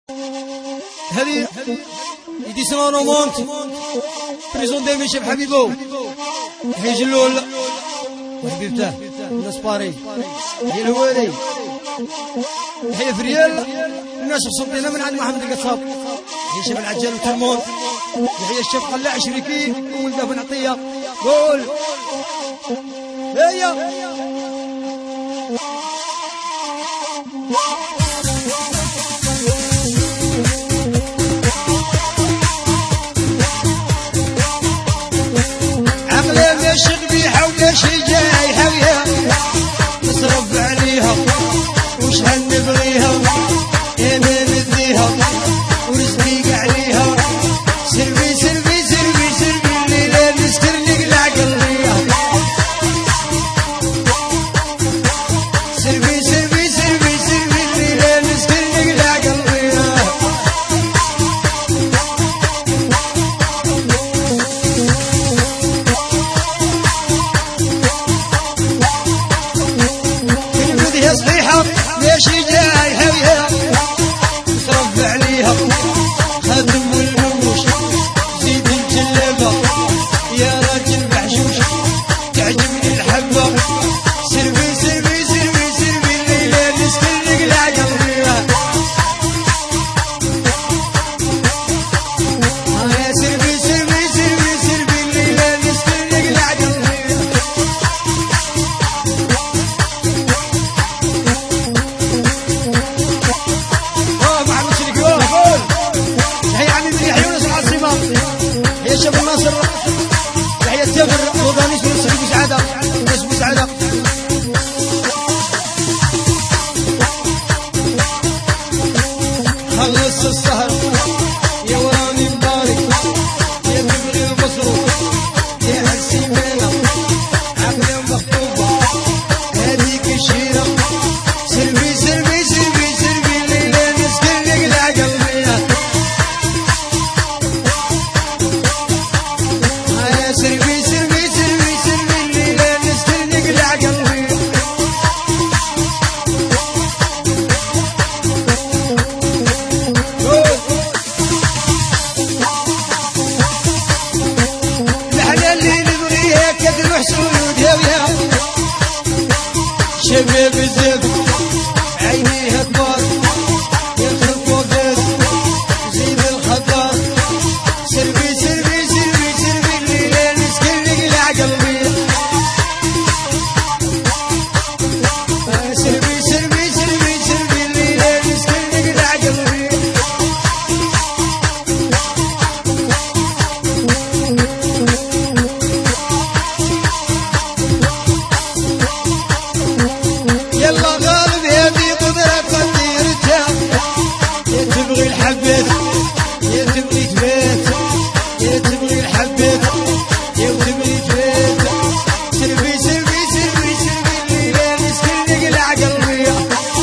هذه إديسيون رومونت بريزون دايما شاف حبيبو حيج اللول وحبيبته الناس باري هي الهواري هي فريال الناس خصوصينا من عند محمد القصاب هي شاف العجال وترمونت هي الشاف قلاع شريكي وولده بن عطية قول هيا عقلي ماشي قبيحة ولا شي جاي حاويها نصرف عليها وشحال نبغيها يا ما نديها ورزقي عليها سلبي سلبي سلبي سلبي الليلة نسكر نقلع قلبيها سلبي سلبي سلبي سلبي الليلة نسكر نقلع قلبيها كلمة صحيحة ماشي جاي حاويها نصرف عليها خاتم والنموش زيد الجلابة يا راجل محشوش تعجبني الحبة سلبي سلبي سلبي سلبي الليلة نسكن نقلع قلبيها يا سلبي سلبي سلبي سلبي الليلة نسكن نقلع قلبيها محمد شريكي قول هي عمي من يحيى وناس العاصمة هي شاف الناصر يحيى التافر وغانيس بن سعيد بسعادة ناس بسعادة خلص السهر يا وراني مبارك يا تبغي المصروف يا هالسيمانة عقلي مخطوبة هذيك الشيرة سلبي سلبي سلبي سلبي الليلة نسكن نقلع قلبيها يا سلبي سلبي سلبي سلبي الليلة نسكن نقلع قلبيها الحلا اللي نبغيها كتروح سعودها وياها شباب الزب عينيها كبار يخلق وقت زيد الخطر سلبي سلبي سلبي سلبي الليلة نسكن نقلع قلبي سلبي سلبي سلبي سلبي الليلة نسكن نقلع قلبي يلا غالب هذه قدرة قديرتها يا تبغي الحبات يا تبغي تبات يا تبغي الحبات يا تبغي تبات سلبي سلبي سلبي سلبي الليلة نسكن نقلع قلبي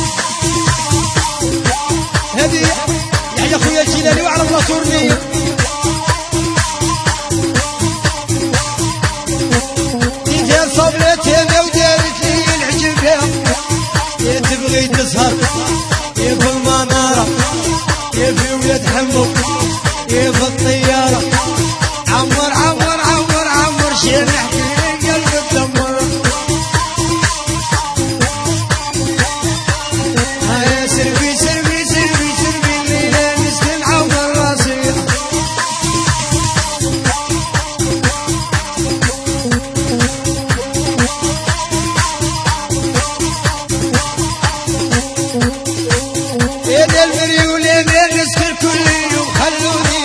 هذه يحيى خويا الجيلاني وعلى الله تورني دير صبلتها ما ودارت لي العجبها يا تبغي تسهر يا في المنارة يا في ولاد حمو يا في الطيارة عمر عمر عمر عمر شي نحكي قلب الدمر يا سلبي سلبي سلبي سلبي الليلة نسكن عمر راسي يا ذا المريول يا نسكن كل يوم خلوني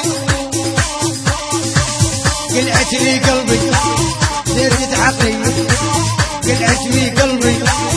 قلعت لي قلبي زرت عقلي قلعت لي قلبي